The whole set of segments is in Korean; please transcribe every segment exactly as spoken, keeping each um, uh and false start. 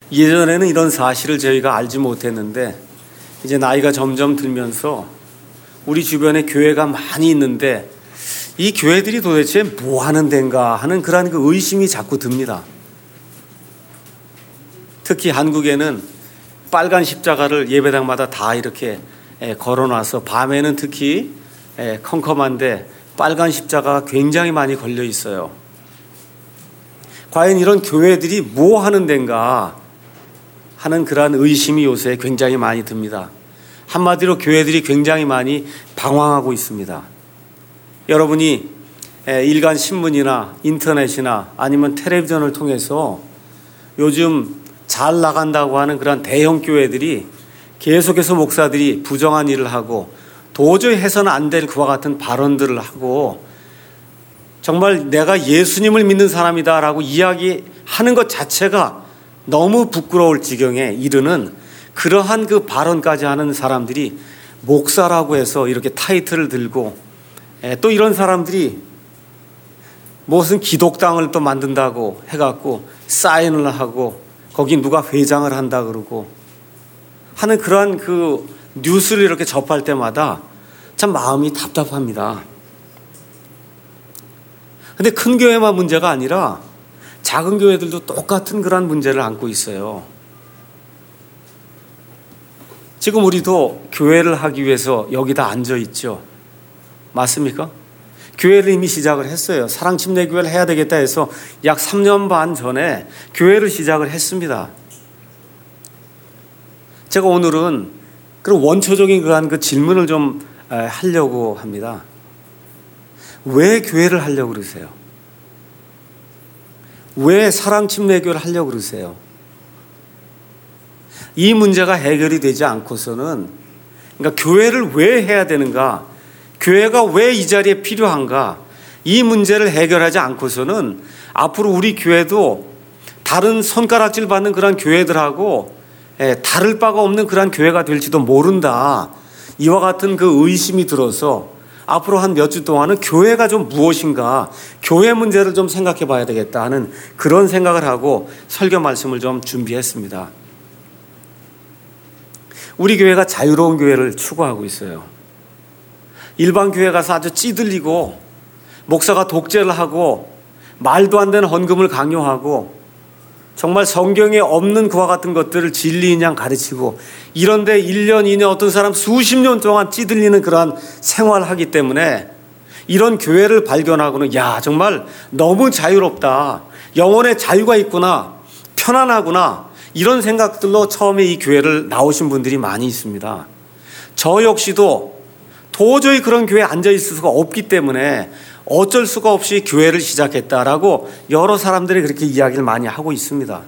예전에는 이런 사실을 저희가 알지 못했는데 이제 나이가 점점 들면서 우리 주변에 교회가 많이 있는데 이 교회들이 도대체 뭐 하는 데인가 하는 그런 그 의심이 자꾸 듭니다. 특히 한국에는 빨간 십자가를 예배당마다 다 이렇게 걸어놔서 밤에는 특히 컴컴한데 빨간 십자가가 굉장히 많이 걸려 있어요. 과연 이런 교회들이 뭐 하는 데인가 하는 그러한 의심이 요새 굉장히 많이 듭니다. 한마디로 교회들이 굉장히 많이 방황하고 있습니다. 여러분이 일간 신문이나 인터넷이나 아니면 텔레비전을 통해서 요즘 잘 나간다고 하는 그런 대형 교회들이 계속해서 목사들이 부정한 일을 하고 도저히 해서는 안 될 그와 같은 발언들을 하고 정말 내가 예수님을 믿는 사람이다라고 이야기하는 것 자체가 너무 부끄러울 지경에 이르는 그러한 그 발언까지 하는 사람들이 목사라고 해서 이렇게 타이틀을 들고 또 이런 사람들이 무슨 기독당을 또 만든다고 해갖고 사인을 하고 거기 누가 회장을 한다 그러고 하는 그러한 그 뉴스를 이렇게 접할 때마다 참 마음이 답답합니다. 근데 큰 교회만 문제가 아니라 작은 교회들도 똑같은 그런 문제를 안고 있어요. 지금 우리도 교회를 하기 위해서 여기다 앉아 있죠. 맞습니까? 교회를 이미 시작을 했어요. 사랑침례교회를 해야 되겠다 해서 약 삼 년 반 전에 교회를 시작을 했습니다. 제가 오늘은 그런 원초적인 그런 그 질문을 좀 하려고 합니다. 왜 교회를 하려고 그러세요? 왜 사랑침례교회를 하려고 그러세요? 이 문제가 해결이 되지 않고서는 그러니까 교회를 왜 해야 되는가? 교회가 왜 이 자리에 필요한가? 이 문제를 해결하지 않고서는 앞으로 우리 교회도 다른 손가락질 받는 그런 교회들하고 다를 바가 없는 그런 교회가 될지도 모른다. 이와 같은 그 의심이 들어서 앞으로 한 몇 주 동안은 교회가 좀 무엇인가, 교회 문제를 좀 생각해 봐야 되겠다 하는 그런 생각을 하고 설교 말씀을 좀 준비했습니다. 우리 교회가 자유로운 교회를 추구하고 있어요. 일반 교회 가서 아주 찌들리고 목사가 독재를 하고 말도 안 되는 헌금을 강요하고 정말 성경에 없는 그와 같은 것들을 진리인 양 가르치고 이런데 일 년, 이 년 어떤 사람 수십 년 동안 찌들리는 그러한 생활을 하기 때문에 이런 교회를 발견하고는 야 정말 너무 자유롭다. 영혼의 자유가 있구나. 편안하구나. 이런 생각들로 처음에 이 교회를 나오신 분들이 많이 있습니다. 저 역시도 도저히 그런 교회에 앉아 있을 수가 없기 때문에 어쩔 수가 없이 교회를 시작했다라고 여러 사람들이 그렇게 이야기를 많이 하고 있습니다.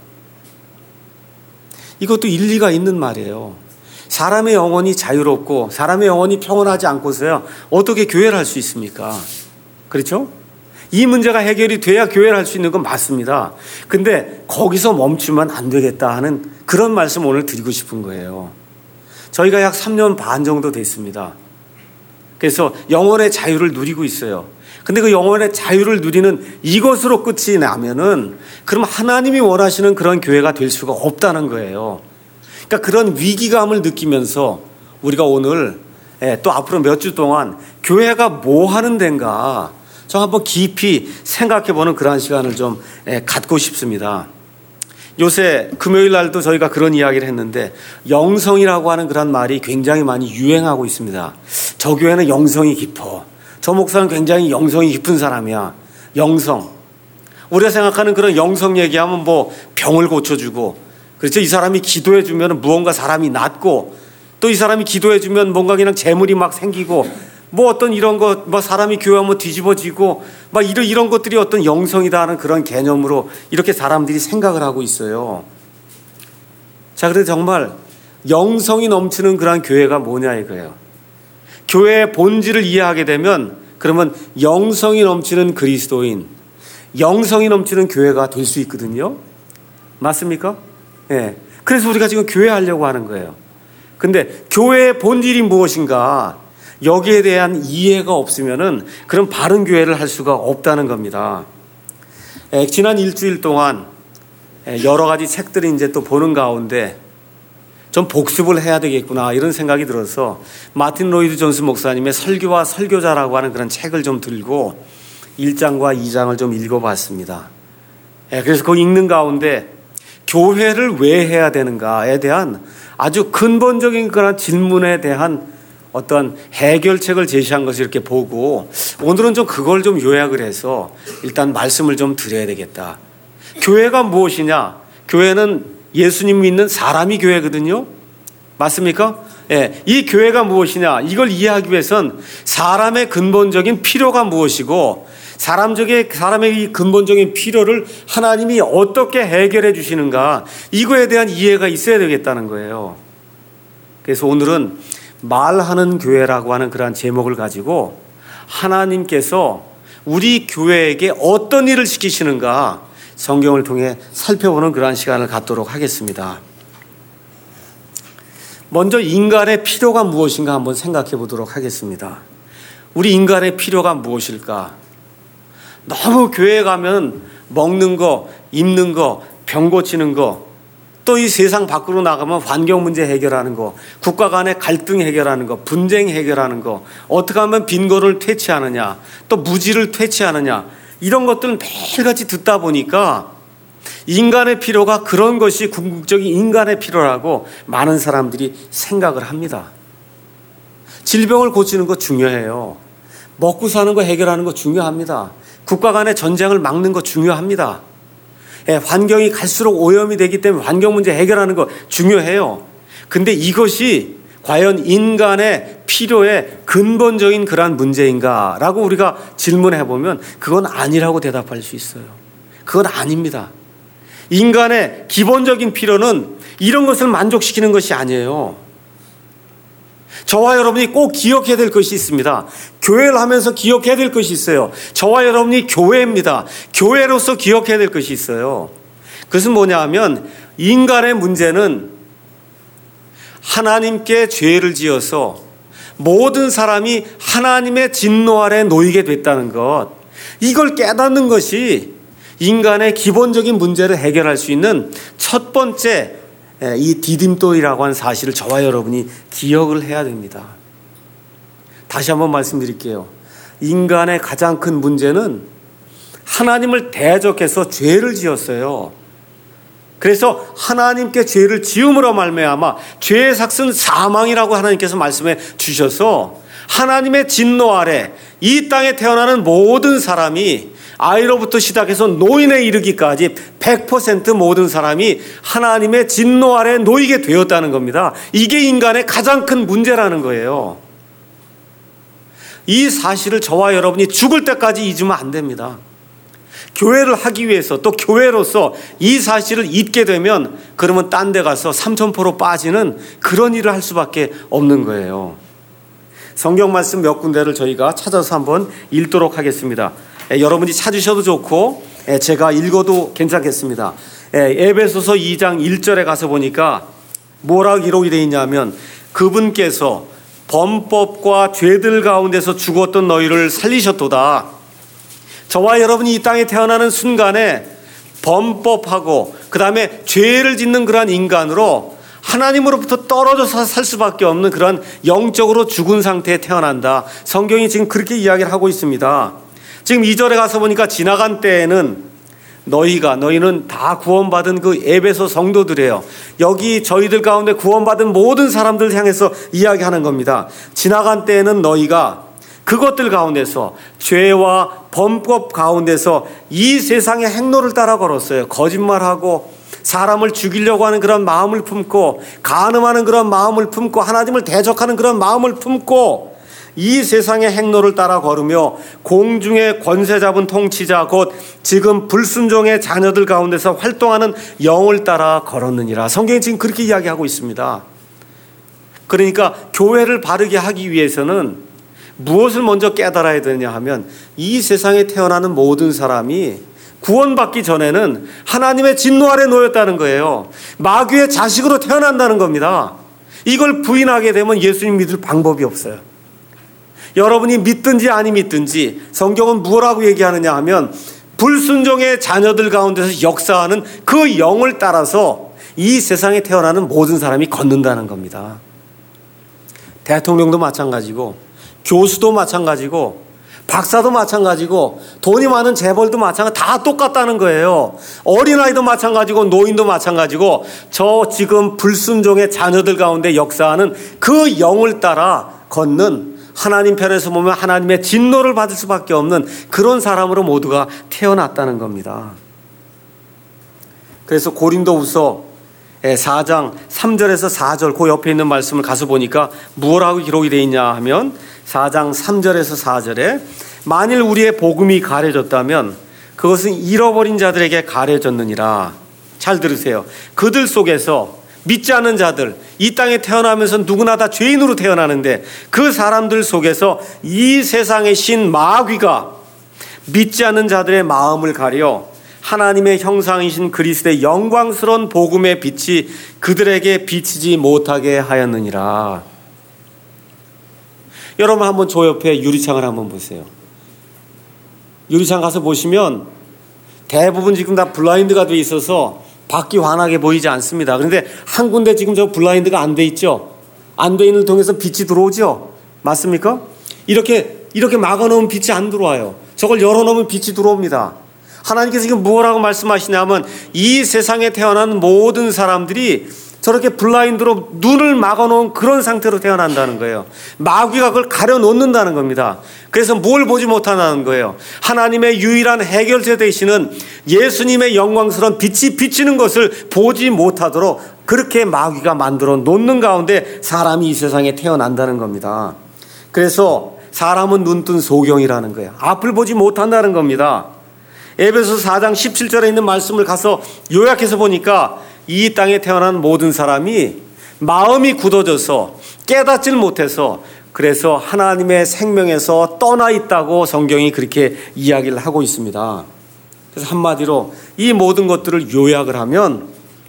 이것도 일리가 있는 말이에요. 사람의 영혼이 자유롭고 사람의 영혼이 평온하지 않고서야 어떻게 교회를 할 수 있습니까? 그렇죠? 이 문제가 해결이 돼야 교회를 할 수 있는 건 맞습니다. 근데 거기서 멈추면 안 되겠다 하는 그런 말씀 오늘 드리고 싶은 거예요. 저희가 약 삼 년 반 정도 됐습니다. 그래서 영혼의 자유를 누리고 있어요. 근데 그 영혼의 자유를 누리는 이것으로 끝이 나면은 그럼 하나님이 원하시는 그런 교회가 될 수가 없다는 거예요. 그러니까 그런 위기감을 느끼면서 우리가 오늘 또 앞으로 몇 주 동안 교회가 뭐 하는 데인가 좀 한번 깊이 생각해보는 그런 시간을 좀 갖고 싶습니다. 요새 금요일 날도 저희가 그런 이야기를 했는데 영성이라고 하는 그런 말이 굉장히 많이 유행하고 있습니다. 저 교회는 영성이 깊어. 저 목사는 굉장히 영성이 깊은 사람이야. 영성. 우리가 생각하는 그런 영성 얘기하면 뭐 병을 고쳐주고 그렇죠. 이 사람이 기도해주면 무언가 사람이 낫고 또 이 사람이 기도해주면 뭔가 그냥 재물이 막 생기고 뭐 어떤 이런 것, 뭐 사람이 교회하면 뒤집어지고 막 이런, 이런 것들이 어떤 영성이다 하는 그런 개념으로 이렇게 사람들이 생각을 하고 있어요. 자, 그래서 정말 영성이 넘치는 그런 교회가 뭐냐 이거예요. 교회의 본질을 이해하게 되면 그러면 영성이 넘치는 그리스도인, 영성이 넘치는 교회가 될 수 있거든요. 맞습니까? 예. 네. 그래서 우리가 지금 교회 하려고 하는 거예요. 근데 교회의 본질이 무엇인가? 여기에 대한 이해가 없으면은 그런 바른 교회를 할 수가 없다는 겁니다. 에, 지난 일주일 동안 여러 가지 책들이 이제 또 보는 가운데 좀 복습을 해야 되겠구나 이런 생각이 들어서 마틴 로이드 존스 목사님의 설교와 설교자라고 하는 그런 책을 좀 들고 일 장과 이 장을 좀 읽어봤습니다. 그래서 그 읽는 가운데 교회를 왜 해야 되는가에 대한 아주 근본적인 그런 질문에 대한 어떤 해결책을 제시한 것을 이렇게 보고 오늘은 좀 그걸 좀 요약을 해서 일단 말씀을 좀 드려야 되겠다. 교회가 무엇이냐? 교회는 예수님 믿는 사람이 교회거든요. 맞습니까? 예, 이 교회가 무엇이냐? 이걸 이해하기 위해선 사람의 근본적인 필요가 무엇이고 사람적인, 사람의 이 근본적인 필요를 하나님이 어떻게 해결해 주시는가 이거에 대한 이해가 있어야 되겠다는 거예요. 그래서 오늘은 말하는 교회라고 하는 그러한 제목을 가지고 하나님께서 우리 교회에게 어떤 일을 시키시는가 성경을 통해 살펴보는 그러한 시간을 갖도록 하겠습니다. 먼저 인간의 필요가 무엇인가 한번 생각해 보도록 하겠습니다. 우리 인간의 필요가 무엇일까? 너무 교회에 가면 먹는 거, 입는 거, 병 고치는 거, 또 이 세상 밖으로 나가면 환경 문제 해결하는 거, 국가 간의 갈등 해결하는 거, 분쟁 해결하는 거, 어떻게 하면 빈곤을 퇴치하느냐, 또 무지를 퇴치하느냐, 이런 것들을 매일같이 듣다 보니까 인간의 필요가 그런 것이 궁극적인 인간의 필요라고 많은 사람들이 생각을 합니다. 질병을 고치는 거 중요해요. 먹고 사는 거 해결하는 거 중요합니다. 국가 간의 전쟁을 막는 거 중요합니다. 예, 환경이 갈수록 오염이 되기 때문에 환경 문제 해결하는 거 중요해요. 근데 이것이 과연 인간의 필요의 근본적인 그러한 문제인가라고 우리가 질문해 보면 그건 아니라고 대답할 수 있어요. 그건 아닙니다. 인간의 기본적인 필요는 이런 것을 만족시키는 것이 아니에요. 저와 여러분이 꼭 기억해야 될 것이 있습니다. 교회를 하면서 기억해야 될 것이 있어요. 저와 여러분이 교회입니다. 교회로서 기억해야 될 것이 있어요. 그것은 뭐냐 하면 인간의 문제는 하나님께 죄를 지어서 모든 사람이 하나님의 진노 아래 놓이게 됐다는 것, 이걸 깨닫는 것이 인간의 기본적인 문제를 해결할 수 있는 첫 번째 이 디딤돌이라고 하는 사실을 저와 여러분이 기억을 해야 됩니다. 다시 한번 말씀드릴게요. 인간의 가장 큰 문제는 하나님을 대적해서 죄를 지었어요. 그래서 하나님께 죄를 지음으로 말미암아 죄의 삭은 사망이라고 하나님께서 말씀해 주셔서 하나님의 진노 아래 이 땅에 태어나는 모든 사람이 아이로부터 시작해서 노인에 이르기까지 백 퍼센트 모든 사람이 하나님의 진노 아래 놓이게 되었다는 겁니다. 이게 인간의 가장 큰 문제라는 거예요. 이 사실을 저와 여러분이 죽을 때까지 잊으면 안 됩니다. 교회를 하기 위해서 또 교회로서 이 사실을 잊게 되면 그러면 딴 데 가서 삼천포로 빠지는 그런 일을 할 수밖에 없는 거예요. 성경 말씀 몇 군데를 저희가 찾아서 한번 읽도록 하겠습니다. 여러분이 찾으셔도 좋고 제가 읽어도 괜찮겠습니다. 에베소서 이 장 일 절에 가서 보니까 뭐라고 기록이 되어 있냐면 그분께서 범법과 죄들 가운데서 죽었던 너희를 살리셨도다. 저와 여러분이 이 땅에 태어나는 순간에 범법하고 그 다음에 죄를 짓는 그러한 인간으로 하나님으로부터 떨어져서 살 수밖에 없는 그런 영적으로 죽은 상태에 태어난다. 성경이 지금 그렇게 이야기를 하고 있습니다. 지금 이 절에 가서 보니까 지나간 때에는 너희가 너희는 다 구원받은 그 에베소 성도들이에요. 여기 저희들 가운데 구원받은 모든 사람들 향해서 이야기하는 겁니다. 지나간 때에는 너희가 그것들 가운데서 죄와 범법 가운데서 이 세상의 행로를 따라 걸었어요. 거짓말하고 사람을 죽이려고 하는 그런 마음을 품고 간음하는 그런 마음을 품고 하나님을 대적하는 그런 마음을 품고 이 세상의 행로를 따라 걸으며 공중의 권세 잡은 통치자 곧 지금 불순종의 자녀들 가운데서 활동하는 영을 따라 걸었느니라. 성경이 지금 그렇게 이야기하고 있습니다. 그러니까 교회를 바르게 하기 위해서는 무엇을 먼저 깨달아야 되냐 하면 이 세상에 태어나는 모든 사람이 구원받기 전에는 하나님의 진노 아래 놓였다는 거예요. 마귀의 자식으로 태어난다는 겁니다. 이걸 부인하게 되면 예수님 믿을 방법이 없어요. 여러분이 믿든지 아니 믿든지 성경은 뭐라고 얘기하느냐 하면 불순종의 자녀들 가운데서 역사하는 그 영을 따라서 이 세상에 태어나는 모든 사람이 걷는다는 겁니다. 대통령도 마찬가지고 교수도 마찬가지고 박사도 마찬가지고 돈이 많은 재벌도 마찬가지, 다 똑같다는 거예요. 어린아이도 마찬가지고 노인도 마찬가지고 저 지금 불순종의 자녀들 가운데 역사하는 그 영을 따라 걷는, 하나님 편에서 보면 하나님의 진노를 받을 수밖에 없는 그런 사람으로 모두가 태어났다는 겁니다. 그래서 고린도후서 사 장 삼 절에서 사 절 그 옆에 있는 말씀을 가서 보니까 무엇라고 기록이 되어 있냐 하면 사 장 삼 절에서 사 절에 만일 우리의 복음이 가려졌다면 그것은 잃어버린 자들에게 가려졌느니라. 잘 들으세요. 그들 속에서 믿지 않는 자들, 이 땅에 태어나면서 누구나 다 죄인으로 태어나는데 그 사람들 속에서 이 세상의 신 마귀가 믿지 않는 자들의 마음을 가려 하나님의 형상이신 그리스도의 영광스러운 복음의 빛이 그들에게 비치지 못하게 하였느니라. 여러분 한번 저 옆에 유리창을 한번 보세요. 유리창 가서 보시면 대부분 지금 다 블라인드가 돼 있어서 밖이 환하게 보이지 않습니다. 그런데 한 군데 지금 저 블라인드가 안 돼 있죠. 안 돼 있는 걸 통해서 빛이 들어오죠. 맞습니까? 이렇게 이렇게 막아놓으면 빛이 안 들어와요. 저걸 열어놓으면 빛이 들어옵니다. 하나님께서 지금 뭐라고 말씀하시냐면 이 세상에 태어난 모든 사람들이 저렇게 블라인드로 눈을 막아놓은 그런 상태로 태어난다는 거예요. 마귀가 그걸 가려놓는다는 겁니다. 그래서 뭘 보지 못한다는 거예요. 하나님의 유일한 해결제 되시는 예수님의 영광스러운 빛이 비치는 것을 보지 못하도록 그렇게 마귀가 만들어 놓는 가운데 사람이 이 세상에 태어난다는 겁니다. 그래서 사람은 눈뜬 소경이라는 거예요. 앞을 보지 못한다는 겁니다. 에베소 사 장 십칠 절에 있는 말씀을 가서 요약해서 보니까 이 땅에 태어난 모든 사람이 마음이 굳어져서 깨닫질 못해서 그래서 하나님의 생명에서 떠나 있다고 성경이 그렇게 이야기를 하고 있습니다. 그래서 한마디로 이 모든 것들을 요약을 하면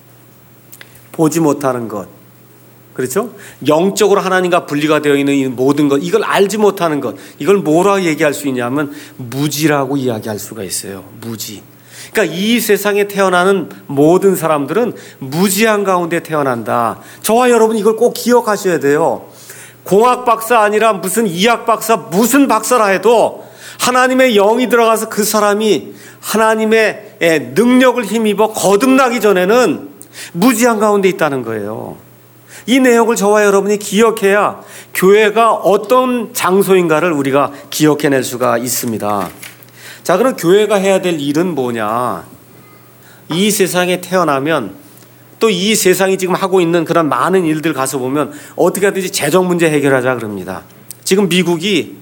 보지 못하는 것, 그렇죠? 영적으로 하나님과 분리가 되어 있는 이 모든 것, 이걸 알지 못하는 것, 이걸 뭐라고 얘기할 수 있냐면 무지라고 이야기할 수가 있어요. 무지. 그러니까 이 세상에 태어나는 모든 사람들은 무지한 가운데 태어난다. 저와 여러분 이걸 꼭 기억하셔야 돼요. 공학 박사 아니라 무슨 이학 박사, 무슨 박사라 해도 하나님의 영이 들어가서 그 사람이 하나님의 능력을 힘입어 거듭나기 전에는 무지한 가운데 있다는 거예요. 이 내용을 저와 여러분이 기억해야 교회가 어떤 장소인가를 우리가 기억해낼 수가 있습니다. 자, 그럼 교회가 해야 될 일은 뭐냐? 이 세상에 태어나면 또 이 세상이 지금 하고 있는 그런 많은 일들 가서 보면 어떻게 하든지 재정 문제 해결하자 그럽니다. 지금 미국이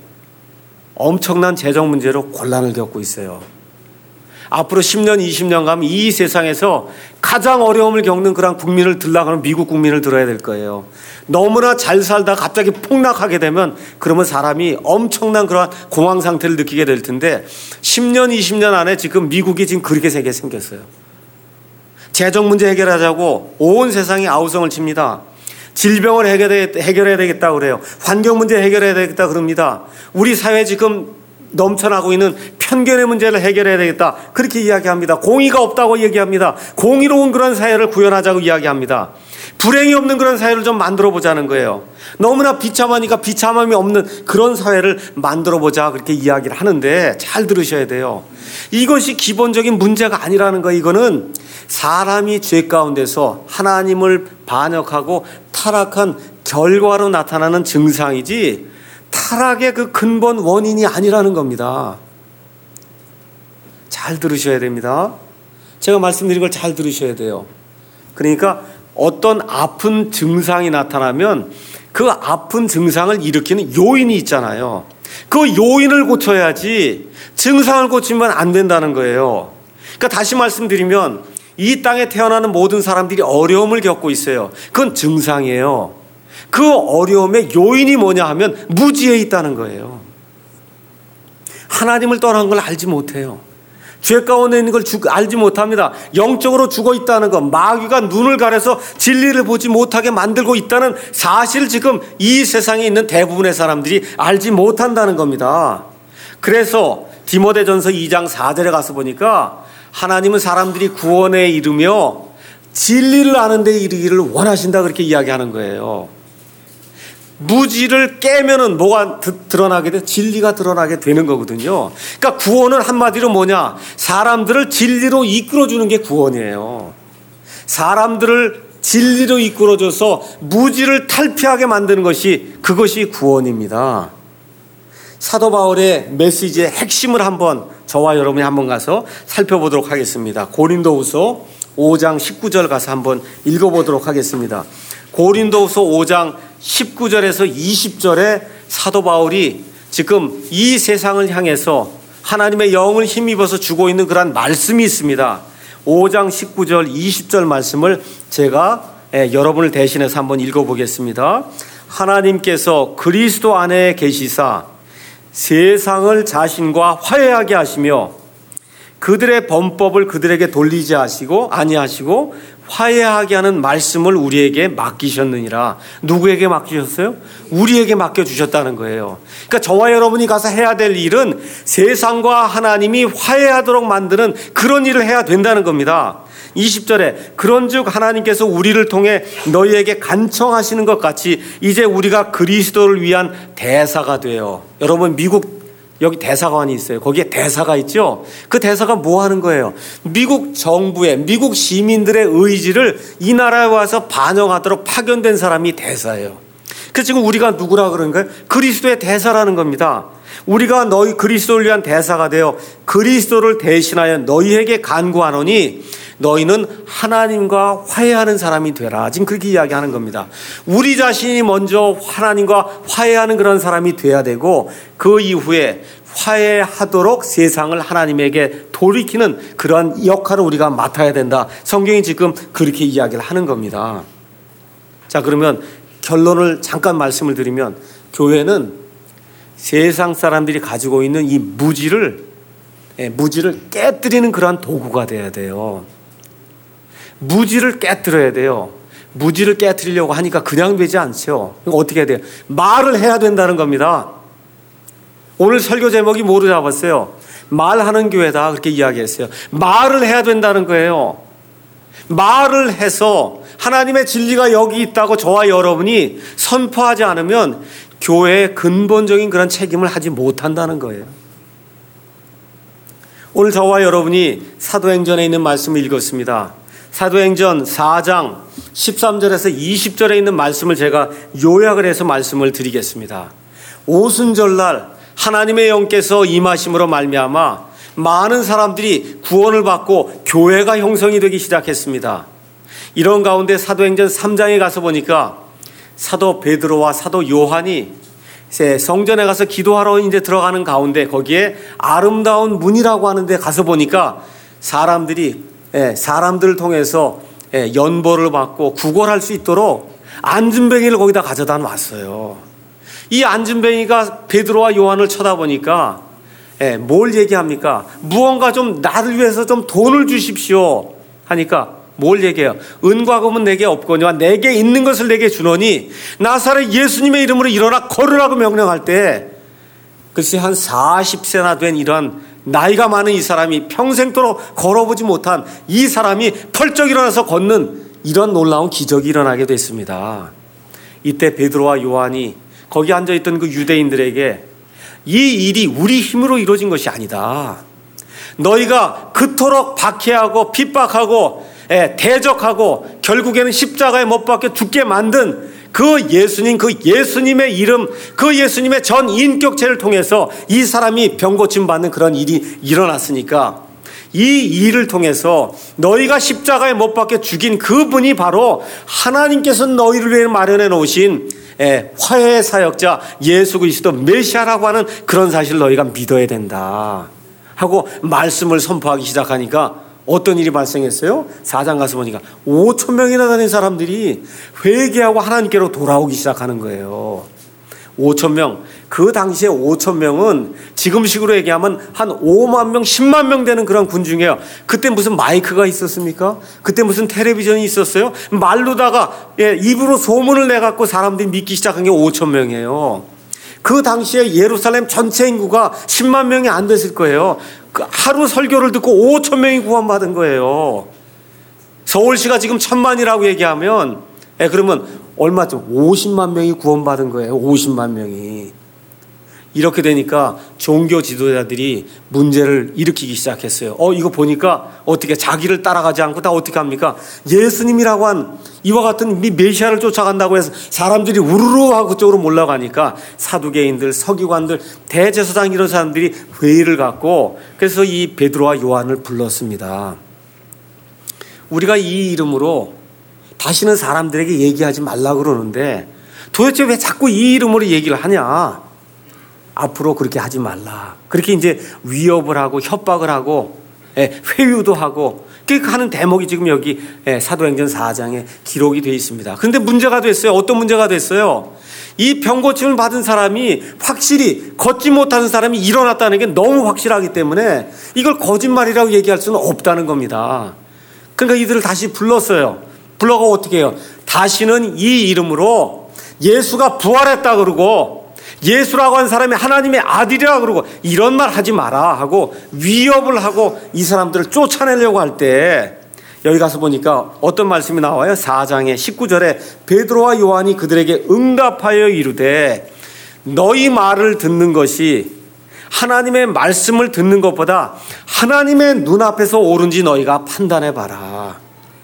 엄청난 재정 문제로 곤란을 겪고 있어요. 앞으로 십 년, 이십 년 가면 이 세상에서 가장 어려움을 겪는 그런 국민을 들라 그러면 미국 국민을 들어야 될 거예요. 너무나 잘 살다 갑자기 폭락하게 되면 그러면 사람이 엄청난 그런 공황 상태를 느끼게 될 텐데 십 년, 이십 년 안에 지금 미국이 지금 그렇게 세게 생겼어요. 재정 문제 해결하자고 온 세상이 아우성을 칩니다. 질병을 해결해야 되겠다고 그래요. 환경 문제 해결해야 되겠다 그럽니다. 우리 사회 지금 넘쳐나고 있는 편견의 문제를 해결해야 되겠다 그렇게 이야기합니다. 공의가 없다고 얘기합니다. 공의로운 그런 사회를 구현하자고 이야기합니다. 불행이 없는 그런 사회를 좀 만들어 보자는 거예요. 너무나 비참하니까 비참함이 없는 그런 사회를 만들어 보자 그렇게 이야기를 하는데 잘 들으셔야 돼요. 이것이 기본적인 문제가 아니라는 거예요. 이거는 사람이 죄 가운데서 하나님을 반역하고 타락한 결과로 나타나는 증상이지 타락의 그 근본 원인이 아니라는 겁니다. 잘 들으셔야 됩니다. 제가 말씀드린 걸 잘 들으셔야 돼요. 그러니까 어떤 아픈 증상이 나타나면 그 아픈 증상을 일으키는 요인이 있잖아요. 그 요인을 고쳐야지 증상을 고치면 안 된다는 거예요. 그러니까 다시 말씀드리면 이 땅에 태어나는 모든 사람들이 어려움을 겪고 있어요. 그건 증상이에요. 그 어려움의 요인이 뭐냐 하면 무지에 있다는 거예요. 하나님을 떠난 걸 알지 못해요. 죄 가운데 있는 걸 알지 못합니다. 영적으로 죽어 있다는 것, 마귀가 눈을 가려서 진리를 보지 못하게 만들고 있다는 사실을 지금 이 세상에 있는 대부분의 사람들이 알지 못한다는 겁니다. 그래서 디모데전서 이 장 사 절에 가서 보니까 하나님은 사람들이 구원에 이르며 진리를 아는 데 이르기를 원하신다 그렇게 이야기하는 거예요. 무지를 깨면은 뭐가 드러나게 돼? 진리가 드러나게 되는 거거든요. 그러니까 구원은 한마디로 뭐냐? 사람들을 진리로 이끌어주는 게 구원이에요. 사람들을 진리로 이끌어줘서 무지를 탈피하게 만드는 것이 그것이 구원입니다. 사도 바울의 메시지의 핵심을 한번 저와 여러분이 한번 가서 살펴보도록 하겠습니다. 고린도후서 오 장 십구 절 가서 한번 읽어보도록 하겠습니다. 고린도후서 오 장 십구 절에서 이십 절에 사도 바울이 지금 이 세상을 향해서 하나님의 영을 힘입어서 주고 있는 그런 말씀이 있습니다. 오 장 십구 절 이십 절 말씀을 제가 여러분을 대신해서 한번 읽어보겠습니다. 하나님께서 그리스도 안에 계시사 세상을 자신과 화해하게 하시며 그들의 범법을 그들에게 돌리지 하시고 아니하시고 화해하게 하는 말씀을 우리에게 맡기셨느니라. 누구에게 맡기셨어요? 우리에게 맡겨주셨다는 거예요. 그러니까 저와 여러분이 가서 해야 될 일은 세상과 하나님이 화해하도록 만드는 그런 일을 해야 된다는 겁니다. 이십 절에 그런즉 하나님께서 우리를 통해 너희에게 간청하시는 것 같이 이제 우리가 그리스도를 위한 대사가 되어. 여러분 미국 여기 대사관이 있어요. 거기에 대사가 있죠. 그 대사가 뭐 하는 거예요? 미국 정부의 미국 시민들의 의지를 이 나라에 와서 반영하도록 파견된 사람이 대사예요. 그래서 지금 우리가 누구라 그러는 거예요? 그리스도의 대사라는 겁니다. 우리가 너희 그리스도를 위한 대사가 되어 그리스도를 대신하여 너희에게 간구하노니 너희는 하나님과 화해하는 사람이 되라. 지금 그렇게 이야기하는 겁니다. 우리 자신이 먼저 하나님과 화해하는 그런 사람이 돼야 되고 그 이후에 화해하도록 세상을 하나님에게 돌이키는 그런 역할을 우리가 맡아야 된다. 성경이 지금 그렇게 이야기를 하는 겁니다. 자, 그러면 결론을 잠깐 말씀을 드리면 교회는 세상 사람들이 가지고 있는 이 무지를 무지를 깨뜨리는 그러한 도구가 돼야 돼요. 무지를 깨뜨려야 돼요. 무지를 깨뜨리려고 하니까 그냥 되지 않죠. 어떻게 해야 돼요? 말을 해야 된다는 겁니다. 오늘 설교 제목이 뭐로 잡았어요? 말하는 교회다 그렇게 이야기했어요. 말을 해야 된다는 거예요. 말을 해서 하나님의 진리가 여기 있다고 저와 여러분이 선포하지 않으면 교회의 근본적인 그런 책임을 하지 못한다는 거예요. 오늘 저와 여러분이 사도행전에 있는 말씀을 읽었습니다. 사도행전 사 장 십삼 절에서 이십 절에 있는 말씀을 제가 요약을 해서 말씀을 드리겠습니다. 오순절날 하나님의 영께서 임하심으로 말미암아 많은 사람들이 구원을 받고 교회가 형성이 되기 시작했습니다. 이런 가운데 사도행전 삼 장에 가서 보니까 사도 베드로와 사도 요한이 성전에 가서 기도하러 이제 들어가는 가운데 거기에 아름다운 문이라고 하는데 가서 보니까 사람들이 사람들을 통해서 연보를 받고 구걸할 수 있도록 안진뱅이를 거기다 가져다 놨어요. 이 안진뱅이가 베드로와 요한을 쳐다보니까 뭘 얘기합니까? 무언가 좀 나를 위해서 좀 돈을 주십시오 하니까 뭘 얘기해요? 은과 금은 내게 없거니와 내게 있는 것을 내게 주노니 나사렛 예수님의 이름으로 일어나 걸으라고 명령할 때 글쎄 한 사십 세나 된 이런 나이가 많은 이 사람이 평생도록 걸어보지 못한 이 사람이 펄쩍 일어나서 걷는 이런 놀라운 기적이 일어나게 됐습니다. 이때 베드로와 요한이 거기 앉아있던 그 유대인들에게 이 일이 우리 힘으로 이루어진 것이 아니다. 너희가 그토록 박해하고 핍박하고 대적하고 결국에는 십자가에 못 박혀 죽게 만든 그 예수님, 그 예수님의 이름, 그 예수님의 전 인격체를 통해서 이 사람이 병 고침 받는 그런 일이 일어났으니까 이 일을 통해서 너희가 십자가에 못 박혀 죽인 그분이 바로 하나님께서 너희를 위해 마련해 놓으신 화해의 사역자 예수 그리스도 메시아라고 하는 그런 사실을 너희가 믿어야 된다 하고 말씀을 선포하기 시작하니까 어떤 일이 발생했어요? 사 장 가서 보니까 오천 명이나 되는 사람들이 회개하고 하나님께로 돌아오기 시작하는 거예요. 오천 명. 그 당시에 오천 명은 지금식으로 얘기하면 한 오만 명, 십만 명 되는 그런 군중이에요. 그때 무슨 마이크가 있었습니까? 그때 무슨 텔레비전이 있었어요? 말로다가 예, 입으로 소문을 내갖고 사람들이 믿기 시작한 게 오천 명이에요. 그 당시에 예루살렘 전체 인구가 십만 명이 안 됐을 거예요. 그 하루 설교를 듣고 오천 명이 구원받은 거예요. 서울시가 지금 천만이라고 얘기하면, 예, 그러면 얼마죠? 오십만 명이 구원받은 거예요. 오십만 명이. 이렇게 되니까 종교 지도자들이 문제를 일으키기 시작했어요. 어, 이거 보니까 어떻게 자기를 따라가지 않고 다 어떻게 합니까? 예수님이라고 한 이와 같은 메시아를 쫓아간다고 해서 사람들이 우르르 하고 그쪽으로 몰려가니까 사두개인들, 서기관들, 대제사장 이런 사람들이 회의를 갖고 그래서 이 베드로와 요한을 불렀습니다. 우리가 이 이름으로 다시는 사람들에게 얘기하지 말라고 그러는데 도대체 왜 자꾸 이 이름으로 얘기를 하냐? 앞으로 그렇게 하지 말라. 그렇게 이제 위협을 하고 협박을 하고, 예, 회유도 하고, 그렇게 하는 대목이 지금 여기, 예, 사도행전 사 장에 기록이 되어 있습니다. 그런데 문제가 됐어요. 어떤 문제가 됐어요? 이 병고침을 받은 사람이 확실히 걷지 못하는 사람이 일어났다는 게 너무 확실하기 때문에 이걸 거짓말이라고 얘기할 수는 없다는 겁니다. 그러니까 이들을 다시 불렀어요. 불러가 어떻게 해요? 다시는 이 이름으로 예수가 부활했다 그러고 예수라고 한 사람이 하나님의 아들이라 그러고 이런 말 하지 마라 하고 위협을 하고 이 사람들을 쫓아내려고 할 때 여기 가서 보니까 어떤 말씀이 나와요? 사 장의 십구 절에 베드로와 요한이 그들에게 응답하여 이르되 너희 말을 듣는 것이 하나님의 말씀을 듣는 것보다 하나님의 눈앞에서 옳은지 너희가 판단해 봐라.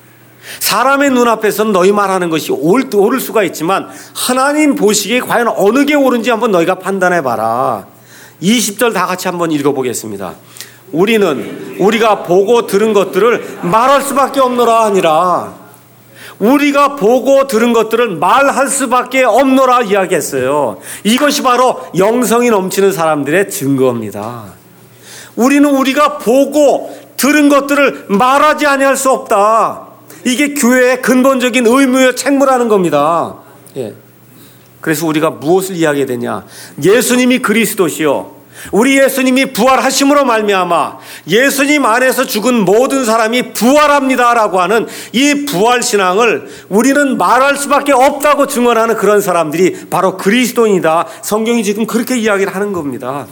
사람의 눈앞에서는 너희 말하는 것이 옳을 수가 있지만 하나님 보시기에 과연 어느 게 옳은지 한번 너희가 판단해 봐라. 이십 절 다 같이 한번 읽어보겠습니다. 우리는 우리가 보고 들은 것들을 말할 수밖에 없노라 하니라. 우리가 보고 들은 것들을 말할 수밖에 없노라 이야기했어요. 이것이 바로 영성이 넘치는 사람들의 증거입니다. 우리는 우리가 보고 들은 것들을 말하지 아니할 수 없다. 이게 교회의 근본적인 의무요 책무라는 겁니다. 예. 그래서 우리가 무엇을 이야기해야 되냐? 예수님이 그리스도시요, 우리 예수님이 부활하심으로 말미암아 예수님 안에서 죽은 모든 사람이 부활합니다라고 하는 이 부활신앙을 우리는 말할 수밖에 없다고 증언하는 그런 사람들이 바로 그리스도인이다. 성경이 지금 그렇게 이야기를 하는 겁니다.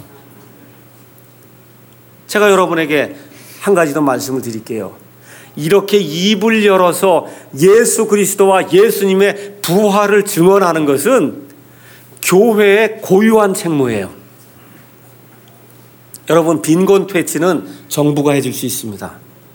제가 여러분에게 한 가지 더 말씀을 드릴게요. 이렇게 입을 열어서 예수 그리스도와 예수님의 부활을 증언하는 것은 교회의 고유한 책무예요. 여러분, 빈곤 퇴치는 정부가 해줄 수 있습니다.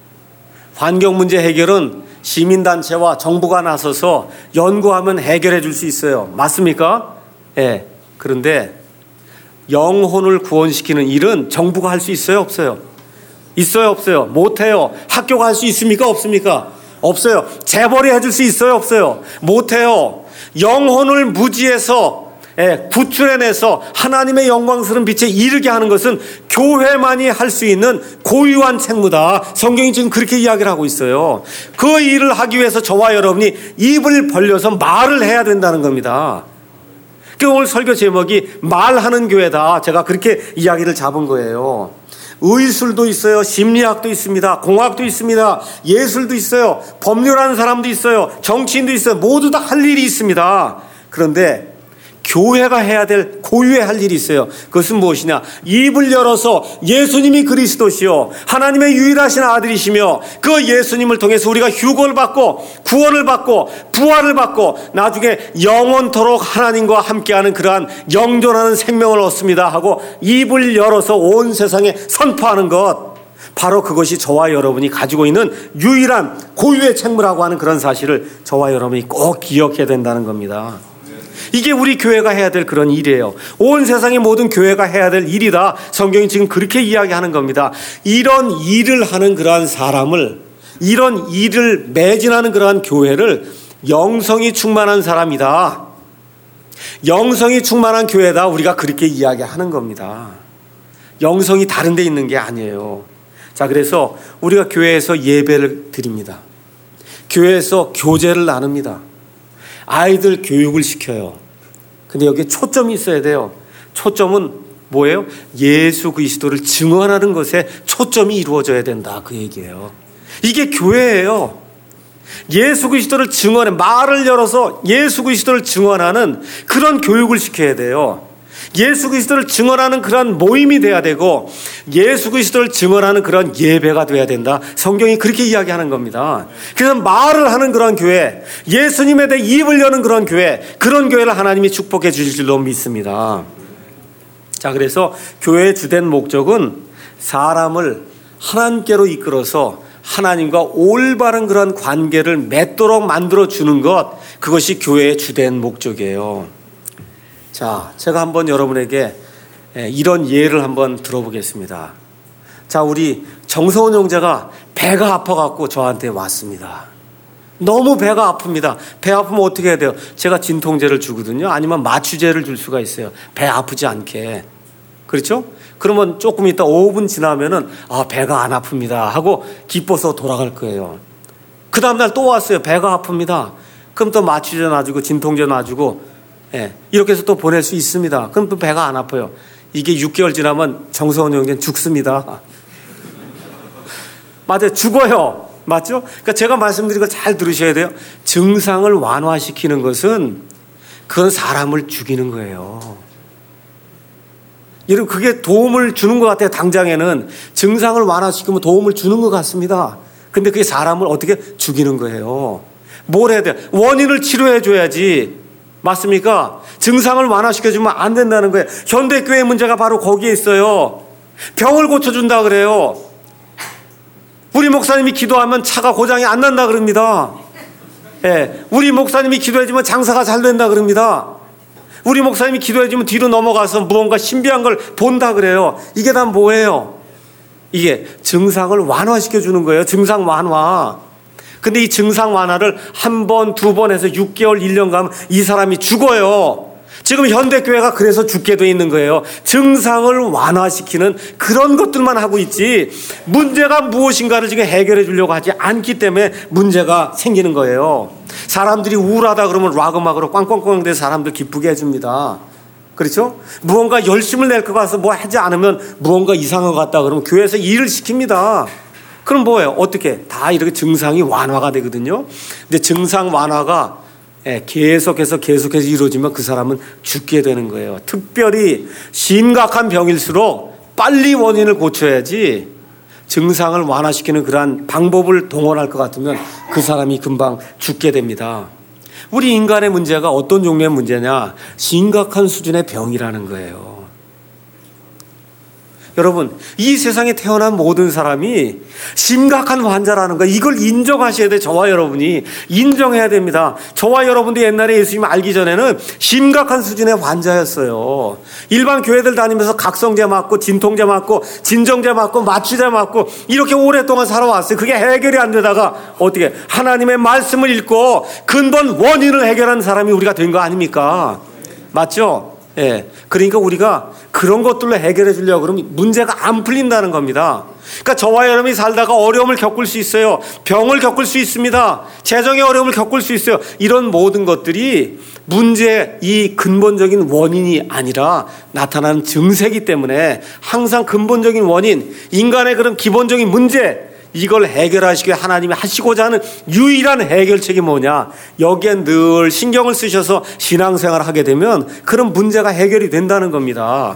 환경 문제 해결은 시민단체와 정부가 나서서 연구하면 해결해 줄 수 있어요. 맞습니까? 예. 그런데 영혼을 구원시키는 일은 정부가 할 수 있어요? 없어요? 있어요? 없어요? 못해요. 학교가 할 수 있습니까? 없습니까? 없어요. 재벌이 해줄 수 있어요? 없어요? 못해요. 영혼을 무지에서, 예, 구출해내서 하나님의 영광스러운 빛에 이르게 하는 것은 교회만이 할 수 있는 고유한 책무다. 성경이 지금 그렇게 이야기를 하고 있어요. 그 일을 하기 위해서 저와 여러분이 입을 벌려서 말을 해야 된다는 겁니다. 그 오늘 설교 제목이 말하는 교회다. 제가 그렇게 이야기를 잡은 거예요. 의술도 있어요. 심리학도 있습니다. 공학도 있습니다. 예술도 있어요. 법률하는 사람도 있어요. 정치인도 있어요. 모두 다 할 일이 있습니다. 그런데 교회가 해야 될 고유의 할 일이 있어요. 그것은 무엇이냐? 입을 열어서 예수님이 그리스도시요, 하나님의 유일하신 아들이시며 그 예수님을 통해서 우리가 휴거를 받고 구원을 받고 부활을 받고 나중에 영원토록 하나님과 함께하는 그러한 영존하는 생명을 얻습니다 하고 입을 열어서 온 세상에 선포하는 것, 바로 그것이 저와 여러분이 가지고 있는 유일한 고유의 책무라고 하는 그런 사실을 저와 여러분이 꼭 기억해야 된다는 겁니다. 이게 우리 교회가 해야 될 그런 일이에요. 온 세상의 모든 교회가 해야 될 일이다. 성경이 지금 그렇게 이야기하는 겁니다. 이런 일을 하는 그러한 사람을, 이런 일을 매진하는 그러한 교회를 영성이 충만한 사람이다, 영성이 충만한 교회다, 우리가 그렇게 이야기하는 겁니다. 영성이 다른 데 있는 게 아니에요. 자, 그래서 우리가 교회에서 예배를 드립니다. 교회에서 교제를 나눕니다. 아이들 교육을 시켜요. 근데 여기에 초점이 있어야 돼요. 초점은 뭐예요? 예수 그리스도를 증언하는 것에 초점이 이루어져야 된다, 그 얘기예요. 이게 교회예요. 예수 그리스도를 증언해, 말을 열어서 예수 그리스도를 증언하는 그런 교육을 시켜야 돼요. 예수 그리스도를 증언하는 그런 모임이 돼야 되고 예수 그리스도를 증언하는 그런 예배가 돼야 된다. 성경이 그렇게 이야기하는 겁니다. 그래서 말을 하는 그런 교회, 예수님에 대해 입을 여는 그런 교회, 그런 교회를 하나님이 축복해 주실 줄로 믿습니다. 자, 그래서 교회의 주된 목적은 사람을 하나님께로 이끌어서 하나님과 올바른 그런 관계를 맺도록 만들어 주는 것, 그것이 교회의 주된 목적이에요. 자, 제가 한번 여러분에게 이런 예를 한번 들어보겠습니다. 자, 우리 정서원 형제가 배가 아파갖고 저한테 왔습니다. 너무 배가 아픕니다. 배 아프면 어떻게 해야 돼요? 제가 진통제를 주거든요. 아니면 마취제를 줄 수가 있어요. 배 아프지 않게. 그렇죠? 그러면 조금 있다 오 분 지나면은 아, 배가 안 아픕니다 하고 기뻐서 돌아갈 거예요. 그 다음날 또 왔어요. 배가 아픕니다. 그럼 또 마취제 놔주고 진통제 놔주고, 예, 이렇게 해서 또 보낼 수 있습니다. 그럼 또 배가 안 아파요. 이게 육 개월 지나면 정서원 형제는 죽습니다. 맞아요. 죽어요. 맞죠? 그러니까 제가 말씀드린 걸 잘 들으셔야 돼요. 증상을 완화시키는 것은 그건 사람을 죽이는 거예요. 여러분, 그게 도움을 주는 것 같아요. 당장에는 증상을 완화시키면 도움을 주는 것 같습니다. 근데 그게 사람을 어떻게 죽이는 거예요. 뭘 해야 돼요? 원인을 치료해 줘야지. 맞습니까? 증상을 완화시켜주면 안 된다는 거예요. 현대교회의 문제가 바로 거기에 있어요. 병을 고쳐준다 그래요. 우리 목사님이 기도하면 차가 고장이 안 난다 그럽니다. 예, 우리 목사님이 기도해주면 장사가 잘 된다 그럽니다. 우리 목사님이 기도해주면 뒤로 넘어가서 무언가 신비한 걸 본다 그래요. 이게 다 뭐예요? 이게 증상을 완화시켜주는 거예요. 증상 완화. 근데 이 증상 완화를 한 번, 두 번 해서 육 개월, 일 년 가면 이 사람이 죽어요. 지금 현대교회가 그래서 죽게 돼 있는 거예요. 증상을 완화시키는 그런 것들만 하고 있지, 문제가 무엇인가를 지금 해결해 주려고 하지 않기 때문에 문제가 생기는 거예요. 사람들이 우울하다 그러면 락 음악으로 꽝꽝꽝 돼서 사람들 기쁘게 해줍니다. 그렇죠? 무언가 열심을 낼 것 같아서 뭐 하지 않으면 무언가 이상한 것 같다 그러면 교회에서 일을 시킵니다. 그럼 뭐예요? 어떻게? 다 이렇게 증상이 완화가 되거든요. 근데 증상 완화가 계속해서 계속해서 이루어지면 그 사람은 죽게 되는 거예요. 특별히 심각한 병일수록 빨리 원인을 고쳐야지, 증상을 완화시키는 그러한 방법을 동원할 것 같으면 그 사람이 금방 죽게 됩니다. 우리 인간의 문제가 어떤 종류의 문제냐? 심각한 수준의 병이라는 거예요. 여러분, 이 세상에 태어난 모든 사람이 심각한 환자라는 거, 이걸 인정하셔야 돼요. 저와 여러분이 인정해야 됩니다. 저와 여러분도 옛날에 예수님 알기 전에는 심각한 수준의 환자였어요. 일반 교회들 다니면서 각성제 맞고 진통제 맞고 진정제 맞고 마취제 맞고 이렇게 오랫동안 살아왔어요. 그게 해결이 안 되다가 어떻게 하나님의 말씀을 읽고 근본 원인을 해결하는 사람이 우리가 된 거 아닙니까? 맞죠? 예. 그러니까 우리가 그런 것들로 해결해 주려고 그러면 문제가 안 풀린다는 겁니다. 그러니까 저와 여러분이 살다가 어려움을 겪을 수 있어요. 병을 겪을 수 있습니다. 재정의 어려움을 겪을 수 있어요. 이런 모든 것들이 문제의 이 근본적인 원인이 아니라 나타나는 증세이기 때문에 항상 근본적인 원인, 인간의 그런 기본적인 문제, 이걸 해결하시기 위해 하나님이 하시고자 하는 유일한 해결책이 뭐냐? 여기에 늘 신경을 쓰셔서 신앙생활을 하게 되면 그런 문제가 해결이 된다는 겁니다.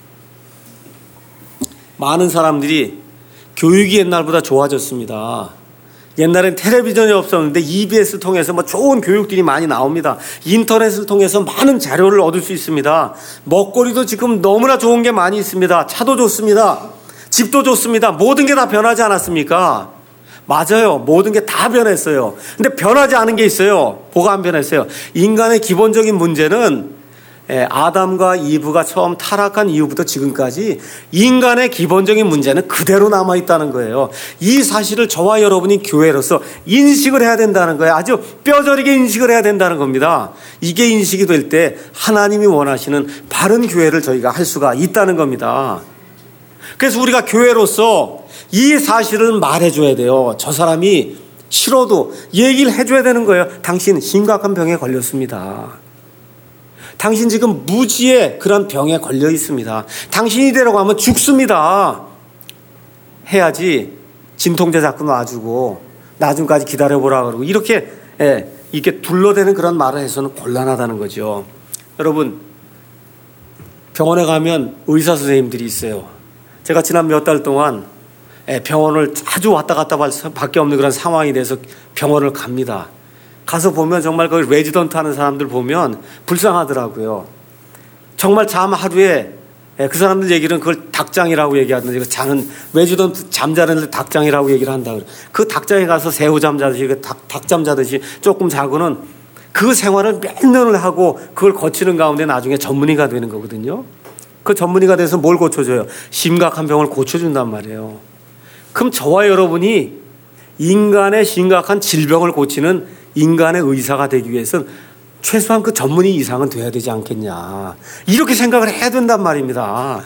많은 사람들이 교육이 옛날보다 좋아졌습니다. 옛날엔 텔레비전이 없었는데 이비에스 통해서 뭐 좋은 교육들이 많이 나옵니다. 인터넷을 통해서 많은 자료를 얻을 수 있습니다. 먹거리도 지금 너무나 좋은 게 많이 있습니다. 차도 좋습니다. 집도 좋습니다. 모든 게 다 변하지 않았습니까? 맞아요. 모든 게 다 변했어요. 근데 변하지 않은 게 있어요. 뭐가 안 변했어요? 인간의 기본적인 문제는 아담과 이브가 처음 타락한 이후부터 지금까지 인간의 기본적인 문제는 그대로 남아있다는 거예요. 이 사실을 저와 여러분이 교회로서 인식을 해야 된다는 거예요. 아주 뼈저리게 인식을 해야 된다는 겁니다. 이게 인식이 될 때 하나님이 원하시는 바른 교회를 저희가 할 수가 있다는 겁니다. 그래서 우리가 교회로서 이 사실을 말해줘야 돼요. 저 사람이 싫어도 얘기를 해줘야 되는 거예요. 당신 심각한 병에 걸렸습니다. 당신 지금 무지의 그런 병에 걸려 있습니다. 당신이 되라고 하면 죽습니다. 해야지 진통제 자꾸 놔주고 나중까지 기다려보라 그러고 이렇게 예, 이렇게 둘러대는 그런 말을 해서는 곤란하다는 거죠. 여러분, 병원에 가면 의사 선생님들이 있어요. 제가 지난 몇 달 동안 병원을 자주 왔다 갔다 할 밖에 없는 그런 상황이 돼서 병원을 갑니다. 가서 보면 정말 그 레지던트 하는 사람들 보면 불쌍하더라고요. 정말 잠 하루에 그 사람들 얘기는 그걸 닭장이라고 얘기하던데 자는 레지던트 잠자는 닭장이라고 얘기를 한다. 그 닭장에 가서 새우잠 자듯이 닭, 닭잠 자듯이 조금 자고는 그 생활을 몇 년을 하고 그걸 거치는 가운데 나중에 전문의가 되는 거거든요. 그 전문의가 돼서 뭘 고쳐줘요? 심각한 병을 고쳐준단 말이에요. 그럼 저와 여러분이 인간의 심각한 질병을 고치는 인간의 의사가 되기 위해서는 최소한 그 전문의 이상은 돼야 되지 않겠냐. 이렇게 생각을 해야 된단 말입니다.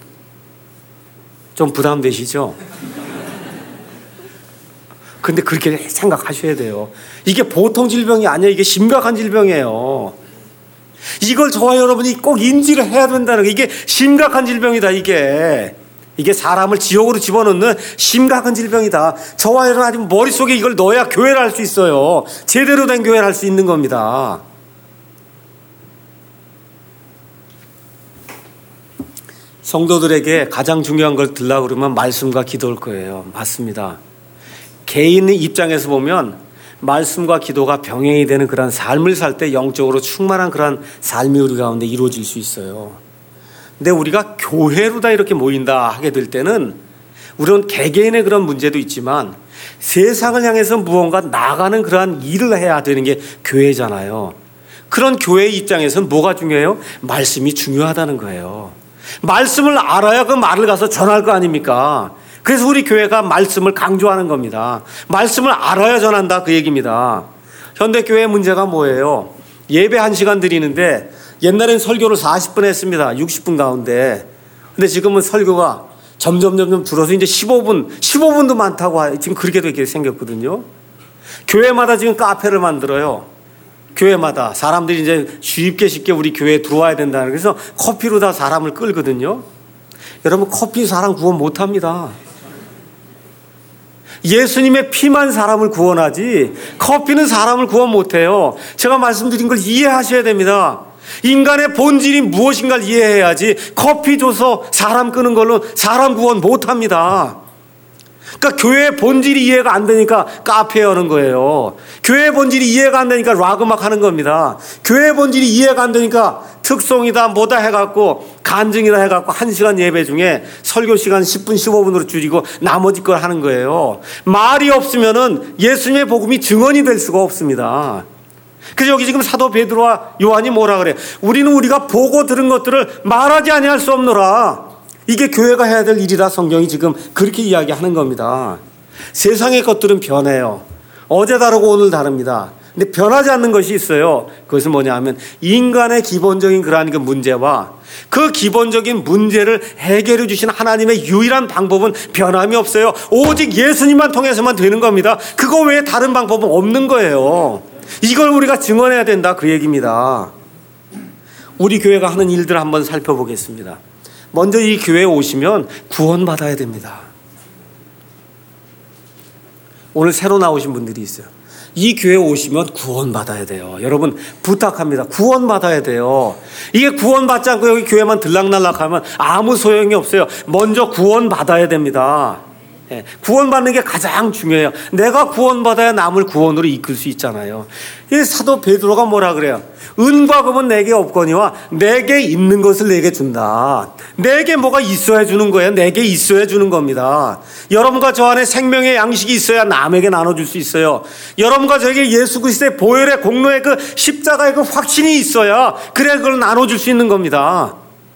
좀 부담되시죠? 근데 그렇게 생각하셔야 돼요. 이게 보통 질병이 아니에요. 이게 심각한 질병이에요. 이걸 저와 여러분이 꼭 인지를 해야 된다는 거. 이게 심각한 질병이다. 이게 이게 사람을 지옥으로 집어넣는 심각한 질병이다. 저와 여러분 아직 머릿속에 이걸 넣어야 교회를 할 수 있어요. 제대로 된 교회를 할 수 있는 겁니다. 성도들에게 가장 중요한 걸 들라고 그러면 말씀과 기도일 거예요. 맞습니다. 개인의 입장에서 보면 말씀과 기도가 병행이 되는 그런 삶을 살 때 영적으로 충만한 그런 삶이 우리 가운데 이루어질 수 있어요. 근데 우리가 교회로 다 이렇게 모인다 하게 될 때는 우리는 개개인의 그런 문제도 있지만 세상을 향해서 무언가 나가는 그러한 일을 해야 되는 게 교회잖아요. 그런 교회의 입장에서는 뭐가 중요해요? 말씀이 중요하다는 거예요. 말씀을 알아야 그 말을 가서 전할 거 아닙니까? 그래서 우리 교회가 말씀을 강조하는 겁니다. 말씀을 알아야 전한다 그 얘기입니다. 현대교회의 문제가 뭐예요? 예배 한 시간 드리는데 옛날엔 설교를 사십 분 했습니다. 육십 분 가운데. 근데 지금은 설교가 점점 점점 줄어서 이제 십오 분, 십오 분도 많다고 지금 그렇게 되게 생겼거든요. 교회마다 지금 카페를 만들어요. 교회마다 사람들이 이제 쉽게 쉽게 우리 교회에 들어와야 된다는 그래서 커피로 다 사람을 끌거든요. 여러분 커피 사람 구원 못합니다. 예수님의 피만 사람을 구원하지 커피는 사람을 구원 못해요. 제가 말씀드린 걸 이해하셔야 됩니다. 인간의 본질이 무엇인가를 이해해야지 커피 줘서 사람 끄는 걸로 사람 구원 못합니다. 그러니까 교회의 본질이 이해가 안 되니까 카페 여는 거예요. 교회의 본질이 이해가 안 되니까 락 음악 하는 겁니다. 교회의 본질이 이해가 안 되니까 특송이다 뭐다 해갖고 간증이다 해갖고 한 시간 예배 중에 설교 시간 십 분 십오 분으로 줄이고 나머지 걸 하는 거예요. 말이 없으면은 예수님의 복음이 증언이 될 수가 없습니다. 그래서 여기 지금 사도 베드로와 요한이 뭐라 그래? 우리는 우리가 보고 들은 것들을 말하지 아니할 수 없노라. 이게 교회가 해야 될 일이다. 성경이 지금 그렇게 이야기하는 겁니다. 세상의 것들은 변해요. 어제 다르고 오늘 다릅니다. 근데 변하지 않는 것이 있어요. 그것은 뭐냐 하면 인간의 기본적인 그러한 그 문제와 그 기본적인 문제를 해결해 주신 하나님의 유일한 방법은 변함이 없어요. 오직 예수님만 통해서만 되는 겁니다. 그거 외에 다른 방법은 없는 거예요. 이걸 우리가 증언해야 된다 그 얘기입니다. 우리 교회가 하는 일들을 한번 살펴보겠습니다. 먼저 이 교회에 오시면 구원받아야 됩니다. 오늘 새로 나오신 분들이 있어요. 이 교회에 오시면 구원받아야 돼요. 여러분 부탁합니다. 구원받아야 돼요. 이게 구원받지 않고 여기 교회만 들락날락하면 아무 소용이 없어요. 먼저 구원받아야 됩니다. 예, 구원받는 게 가장 중요해요. 내가 구원받아야 남을 구원으로 이끌 수 있잖아요. 이 사도 베드로가 뭐라 그래요? 은과 금은 내게 없거니와 내게 있는 것을 내게 준다. 내게 뭐가 있어야 주는 거예요. 내게 있어야 주는 겁니다. 여러분과 저 안에 생명의 양식이 있어야 남에게 나눠줄 수 있어요. 여러분과 저에게 예수 그리스도의 보혈의 공로의 그 십자가의 그 확신이 있어야 그래 그걸 나눠줄 수 있는 겁니다.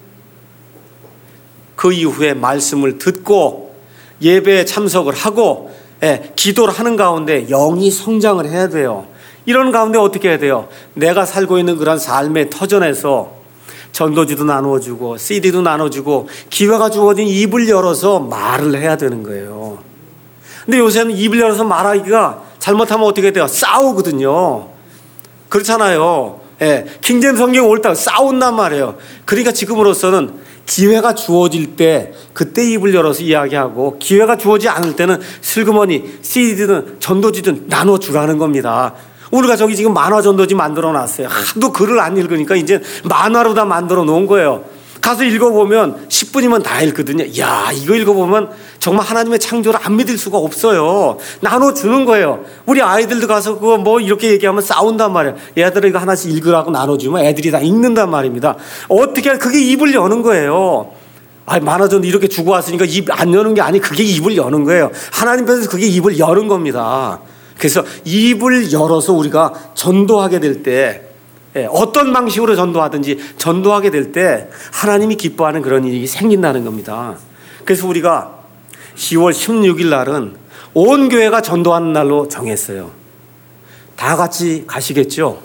그 이후에 말씀을 듣고 예배에 참석을 하고 예, 기도를 하는 가운데 영이 성장을 해야 돼요. 이런 가운데 어떻게 해야 돼요? 내가 살고 있는 그런 삶의 터전에서 전도지도 나누어주고 씨디도 나눠주고 기회가 주어진 입을 열어서 말을 해야 되는 거예요. 근데 요새는 입을 열어서 말하기가 잘못하면 어떻게 돼요? 싸우거든요. 그렇잖아요. 예, 킹제임 성경 옳다고 싸운단 말이에요. 그러니까 지금으로서는 기회가 주어질 때 그때 입을 열어서 이야기하고 기회가 주어지지 않을 때는 슬그머니 씨디든 전도지든 나눠주라는 겁니다. 우리가 저기 지금 만화 전도지 만들어 놨어요. 하도 글을 안 읽으니까 이제 만화로 다 만들어 놓은 거예요. 가서 읽어보면 십 분이면 다 읽거든요. 야, 이거 읽어보면 정말 하나님의 창조를 안 믿을 수가 없어요. 나눠주는 거예요. 우리 아이들도 가서 그거 뭐 이렇게 얘기하면 싸운단 말이에요. 얘들아 이거 하나씩 읽으라고 나눠주면 애들이 다 읽는단 말입니다. 어떻게 그게 입을 여는 거예요. 아, 만화전도 이렇게 주고 왔으니까 입 안 여는 게 아니, 그게 입을 여는 거예요. 하나님 편에서 그게 입을 여는 겁니다. 그래서 입을 열어서 우리가 전도하게 될 때, 어떤 방식으로 전도하든지 전도하게 될 때 하나님이 기뻐하는 그런 일이 생긴다는 겁니다. 그래서 우리가 시월 십육일 날은 온 교회가 전도하는 날로 정했어요. 다 같이 가시겠죠?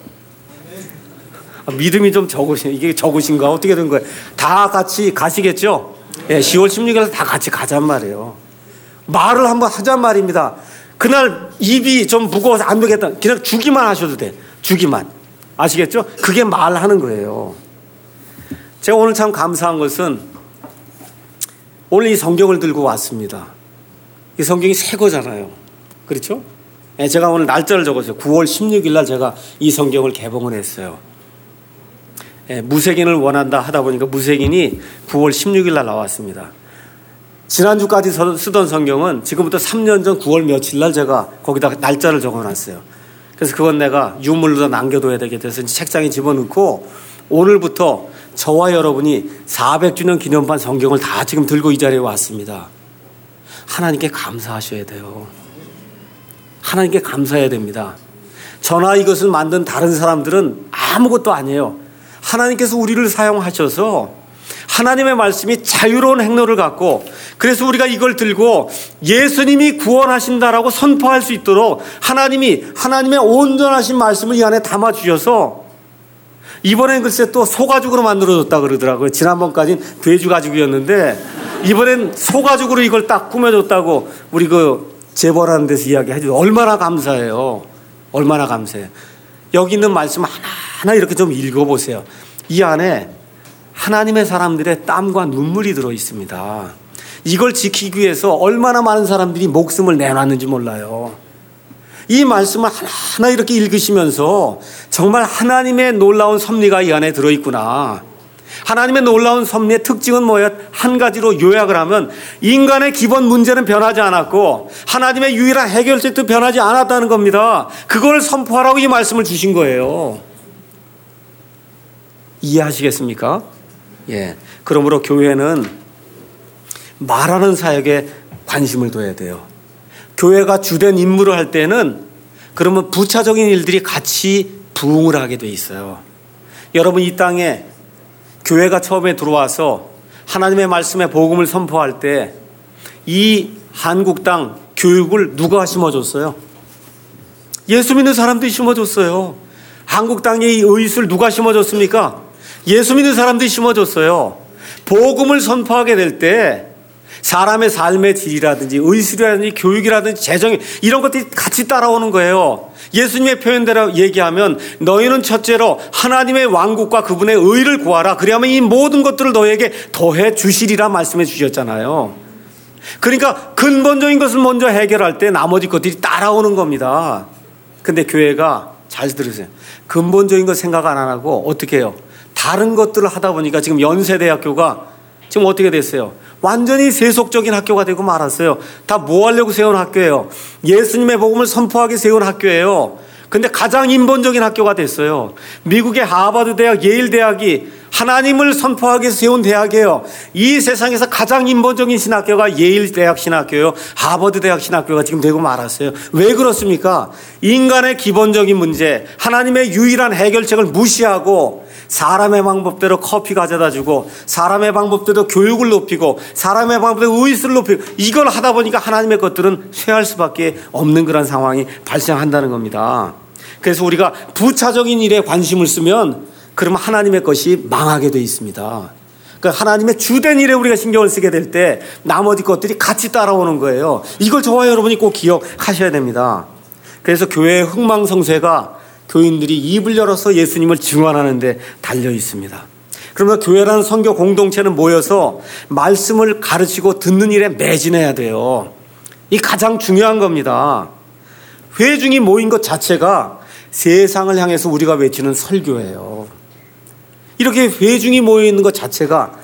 믿음이 좀 적으신, 이게 적으신가? 어떻게 된 거예요? 다 같이 가시겠죠? 예, 시월 십육일 다 같이 가잔 말이에요. 말을 한번 하잔 말입니다. 그날 입이 좀 무거워서 안 되겠다. 그냥 주기만 하셔도 돼. 주기만. 아시겠죠? 그게 말하는 거예요. 제가 오늘 참 감사한 것은 오늘 이 성경을 들고 왔습니다. 이 성경이 새 거잖아요. 그렇죠? 예, 제가 오늘 날짜를 적었어요. 구월 십육일 날 제가 이 성경을 개봉을 했어요. 예, 무색인을 원한다 하다 보니까 무색인이 구월 십육일 날 나왔습니다. 지난주까지 쓰던 성경은 지금부터 삼 년 전 구월 며칠 날 제가 거기다가 날짜를 적어놨어요. 그래서 그건 내가 유물로 남겨둬야 되게 돼서 책장에 집어넣고 오늘부터 저와 여러분이 사백 주년 기념판 성경을 다 지금 들고 이 자리에 왔습니다. 하나님께 감사하셔야 돼요. 하나님께 감사해야 됩니다. 저나 이것을 만든 다른 사람들은 아무것도 아니에요. 하나님께서 우리를 사용하셔서 하나님의 말씀이 자유로운 행로를 갖고, 그래서 우리가 이걸 들고 예수님이 구원하신다라고 선포할 수 있도록 하나님이 하나님의 온전하신 말씀을 이 안에 담아주셔서 이번엔 글쎄 또 소가죽으로 만들어줬다 그러더라고요. 지난번까지는 돼지가죽이었는데 이번엔 소가죽으로 이걸 딱 꾸며줬다고 우리 그 재벌하는 데서 이야기해줘요. 얼마나 감사해요. 얼마나 감사해요. 여기 있는 말씀 하나하나 이렇게 좀 읽어보세요. 이 안에 하나님의 사람들의 땀과 눈물이 들어 있습니다. 이걸 지키기 위해서 얼마나 많은 사람들이 목숨을 내놨는지 몰라요. 이 말씀을 하나하나 이렇게 읽으시면서 정말 하나님의 놀라운 섭리가 이 안에 들어있구나. 하나님의 놀라운 섭리의 특징은 뭐예요? 한 가지로 요약을 하면 인간의 기본 문제는 변하지 않았고 하나님의 유일한 해결책도 변하지 않았다는 겁니다. 그걸 선포하라고 이 말씀을 주신 거예요. 이해하시겠습니까? 예. 그러므로 교회는 말하는 사역에 관심을 둬야 돼요. 교회가 주된 임무를 할 때는 그러면 부차적인 일들이 같이 부응을 하게 돼 있어요. 여러분, 이 땅에 교회가 처음에 들어와서 하나님의 말씀의 복음을 선포할 때 이 한국 땅 교육을 누가 심어줬어요? 예수 믿는 사람들이 심어줬어요. 한국 땅에 이 의술 누가 심어줬습니까? 예수 믿는 사람들이 심어줬어요. 복음을 선포하게 될 때 사람의 삶의 질이라든지 의술이라든지 교육이라든지 재정, 이런 것들이 같이 따라오는 거예요. 예수님의 표현대로 얘기하면 너희는 첫째로 하나님의 왕국과 그분의 의를 구하라. 그리하면 이 모든 것들을 너희에게 더해 주시리라 말씀해 주셨잖아요. 그러니까 근본적인 것을 먼저 해결할 때 나머지 것들이 따라오는 겁니다. 근데 교회가 잘 들으세요. 근본적인 것 생각 안 하고 어떻게 해요? 다른 것들을 하다 보니까 지금 연세대학교가 지금 어떻게 됐어요? 완전히 세속적인 학교가 되고 말았어요. 다 뭐 하려고 세운 학교예요? 예수님의 복음을 선포하게 세운 학교예요. 근데 가장 인본적인 학교가 됐어요. 미국의 하버드 대학, 예일 대학이 하나님을 선포하기 위해서 세운 대학이에요. 이 세상에서 가장 인본적인 신학교가 예일 대학 신학교예요. 하버드 대학 신학교가 지금 되고 말았어요. 왜 그렇습니까? 인간의 기본적인 문제, 하나님의 유일한 해결책을 무시하고 사람의 방법대로 커피 가져다 주고 사람의 방법대로 교육을 높이고 사람의 방법대로 의술을 높이고 이걸 하다 보니까 하나님의 것들은 쇠할 수밖에 없는 그런 상황이 발생한다는 겁니다. 그래서 우리가 부차적인 일에 관심을 쓰면 그러면 하나님의 것이 망하게 돼 있습니다. 그러니까 하나님의 주된 일에 우리가 신경을 쓰게 될 때 나머지 것들이 같이 따라오는 거예요. 이걸 저와 여러분이 꼭 기억하셔야 됩니다. 그래서 교회의 흥망성쇠가 교인들이 입을 열어서 예수님을 증언하는 데 달려 있습니다. 그러면 교회라는 선교 공동체는 모여서 말씀을 가르치고 듣는 일에 매진해야 돼요. 이 가장 중요한 겁니다. 회중이 모인 것 자체가 세상을 향해서 우리가 외치는 설교예요. 이렇게 회중이 모여 있는 것 자체가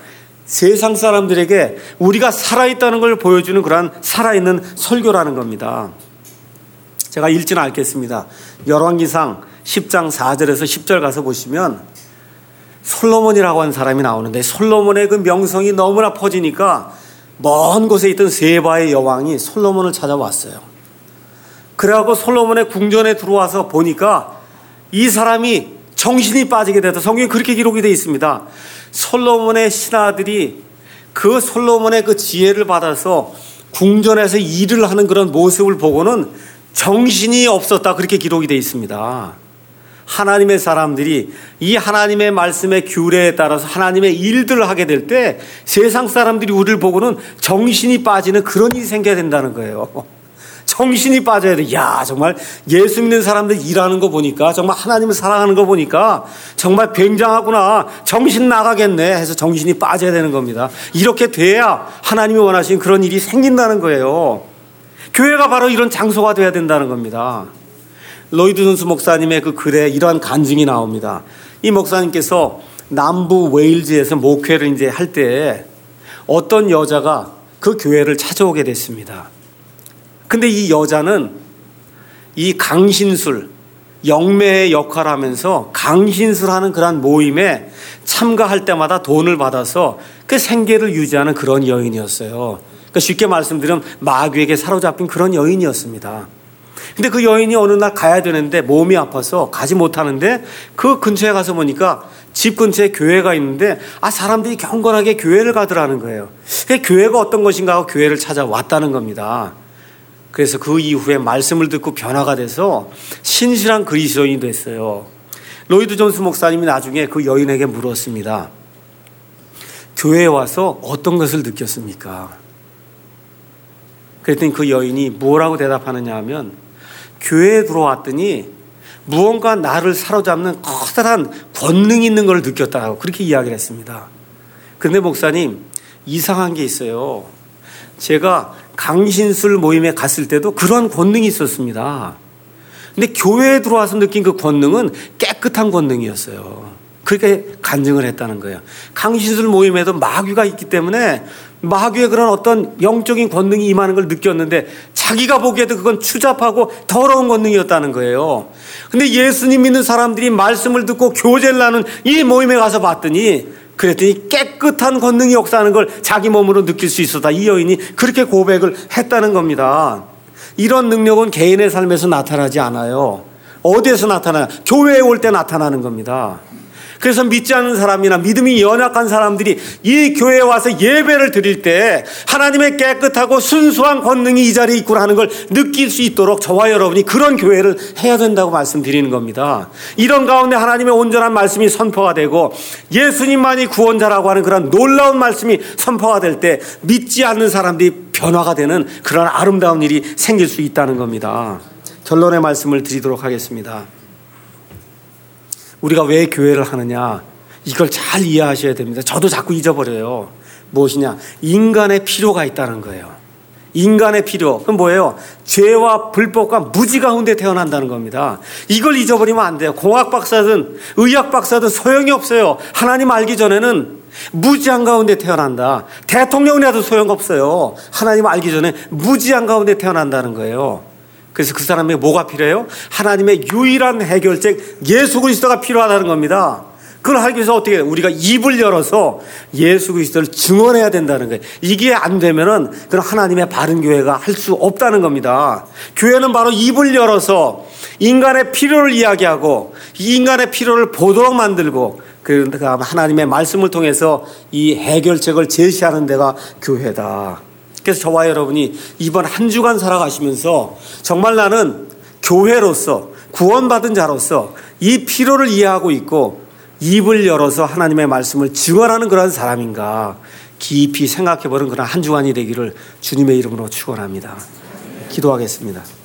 세상 사람들에게 우리가 살아있다는 걸 보여주는 그러한 살아있는 설교라는 겁니다. 제가 읽지는 않겠습니다. 열왕기상 십 장 사 절에서 십 절 가서 보시면 솔로몬이라고 하는 사람이 나오는데, 솔로몬의 그 명성이 너무나 퍼지니까 먼 곳에 있던 세바의 여왕이 솔로몬을 찾아왔어요. 그래갖고 솔로몬의 궁전에 들어와서 보니까 이 사람이 정신이 빠지게 돼서, 성경에 그렇게 기록이 되어 있습니다. 솔로몬의 신하들이 그 솔로몬의 그 지혜를 받아서 궁전에서 일을 하는 그런 모습을 보고는 정신이 없었다, 그렇게 기록이 되어 있습니다. 하나님의 사람들이 이 하나님의 말씀의 규례에 따라서 하나님의 일들을 하게 될 때 세상 사람들이 우리를 보고는 정신이 빠지는 그런 일이 생겨야 된다는 거예요. 정신이 빠져야 돼. 야, 정말 예수 믿는 사람들 일하는 거 보니까, 정말 하나님을 사랑하는 거 보니까 정말 굉장하구나, 정신 나가겠네 해서 정신이 빠져야 되는 겁니다. 이렇게 돼야 하나님이 원하시는 그런 일이 생긴다는 거예요. 교회가 바로 이런 장소가 돼야 된다는 겁니다. 로이드 존스 목사님의 그 글에 이러한 간증이 나옵니다. 이 목사님께서 남부 웨일즈에서 목회를 이제 할 때 어떤 여자가 그 교회를 찾아오게 됐습니다. 근데 이 여자는 이 강신술, 영매의 역할을 하면서 강신술하는 그런 모임에 참가할 때마다 돈을 받아서 그 생계를 유지하는 그런 여인이었어요. 그러니까 쉽게 말씀드리면 마귀에게 사로잡힌 그런 여인이었습니다. 근데 그 여인이 어느 날 가야 되는데 몸이 아파서 가지 못하는데, 그 근처에 가서 보니까 집 근처에 교회가 있는데 아 사람들이 경건하게 교회를 가더라는 거예요. 교회가 어떤 것인가 하고 교회를 찾아왔다는 겁니다. 그래서 그 이후에 말씀을 듣고 변화가 돼서 신실한 그리스도인이 됐어요. 로이드 존스 목사님이 나중에 그 여인에게 물었습니다. 교회에 와서 어떤 것을 느꼈습니까? 그랬더니 그 여인이 뭐라고 대답하느냐 하면, 교회에 들어왔더니 무언가 나를 사로잡는 커다란 권능이 있는 걸 느꼈다고 그렇게 이야기를 했습니다. 그런데 목사님, 이상한 게 있어요. 제가 강신술 모임에 갔을 때도 그런 권능이 있었습니다. 근데 교회에 들어와서 느낀 그 권능은 깨끗한 권능이었어요. 그렇게 간증을 했다는 거예요. 강신술 모임에도 마귀가 있기 때문에 마귀의 그런 어떤 영적인 권능이 임하는 걸 느꼈는데 자기가 보기에도 그건 추잡하고 더러운 권능이었다는 거예요. 근데 예수님 믿는 사람들이 말씀을 듣고 교제를 하는 이 모임에 가서 봤더니, 그랬더니 깨끗한 권능이 역사하는 걸 자기 몸으로 느낄 수 있었다. 이 여인이 그렇게 고백을 했다는 겁니다. 이런 능력은 개인의 삶에서 나타나지 않아요. 어디에서 나타나요? 교회에 올 때 나타나는 겁니다. 그래서 믿지 않는 사람이나 믿음이 연약한 사람들이 이 교회에 와서 예배를 드릴 때 하나님의 깨끗하고 순수한 권능이 이 자리에 있구나 하는 걸 느낄 수 있도록 저와 여러분이 그런 교회를 해야 된다고 말씀드리는 겁니다. 이런 가운데 하나님의 온전한 말씀이 선포가 되고 예수님만이 구원자라고 하는 그런 놀라운 말씀이 선포가 될 때 믿지 않는 사람들이 변화가 되는 그런 아름다운 일이 생길 수 있다는 겁니다. 결론의 말씀을 드리도록 하겠습니다. 우리가 왜 교회를 하느냐, 이걸 잘 이해하셔야 됩니다. 저도 자꾸 잊어버려요. 무엇이냐? 인간의 필요가 있다는 거예요. 인간의 필요. 그럼 뭐예요? 죄와 불법과 무지 가운데 태어난다는 겁니다. 이걸 잊어버리면 안 돼요. 공학 박사든 의학 박사든 소용이 없어요. 하나님 알기 전에는 무지한 가운데 태어난다. 대통령이라도 소용없어요. 하나님 알기 전에 무지한 가운데 태어난다는 거예요. 그래서 그 사람에게 뭐가 필요해요? 하나님의 유일한 해결책 예수 그리스도가 필요하다는 겁니다. 그걸 하기 위해서 어떻게 해요? 우리가 입을 열어서 예수 그리스도를 증언해야 된다는 거예요. 이게 안 되면은 그런 하나님의 바른 교회가 할 수 없다는 겁니다. 교회는 바로 입을 열어서 인간의 필요를 이야기하고 이 인간의 필요를 보도록 만들고, 그러니까 하나님의 말씀을 통해서 이 해결책을 제시하는 데가 교회다. 그래서 저와 여러분이 이번 한 주간 살아가시면서 정말 나는 교회로서 구원받은 자로서 이 필요를 이해하고 있고 입을 열어서 하나님의 말씀을 증언하는 그런 사람인가 깊이 생각해보는 그런 한 주간이 되기를 주님의 이름으로 축원합니다. 기도하겠습니다.